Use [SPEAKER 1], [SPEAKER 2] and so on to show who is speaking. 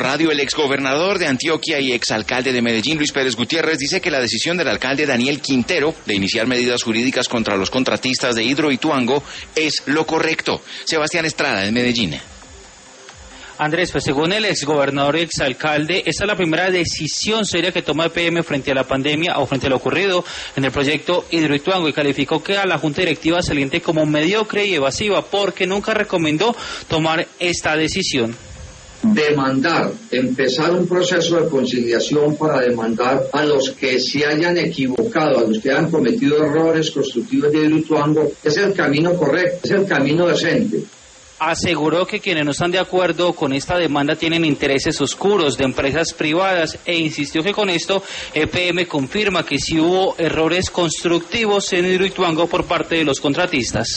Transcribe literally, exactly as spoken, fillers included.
[SPEAKER 1] Radio. El exgobernador de Antioquia y exalcalde de Medellín, Luis Pérez Gutiérrez, dice que la decisión del alcalde Daniel Quintero de iniciar medidas jurídicas contra los contratistas de Hidroituango es lo correcto. Sebastián Estrada, de Medellín.
[SPEAKER 2] Andrés, pues según el exgobernador y exalcalde, esta es la primera decisión seria que toma E P M frente a la pandemia o frente a lo ocurrido en el proyecto Hidroituango, y calificó que a la Junta Directiva saliente como mediocre y evasiva porque nunca recomendó tomar esta decisión.
[SPEAKER 3] Demandar, empezar un proceso de conciliación para demandar a los que se hayan equivocado, a los que hayan cometido errores constructivos de Hidroituango, es el camino correcto, es el camino decente.
[SPEAKER 2] Aseguró que quienes no están de acuerdo con esta demanda tienen intereses oscuros de empresas privadas e insistió que con esto E P M confirma que sí hubo errores constructivos en Hidroituango por parte de los contratistas.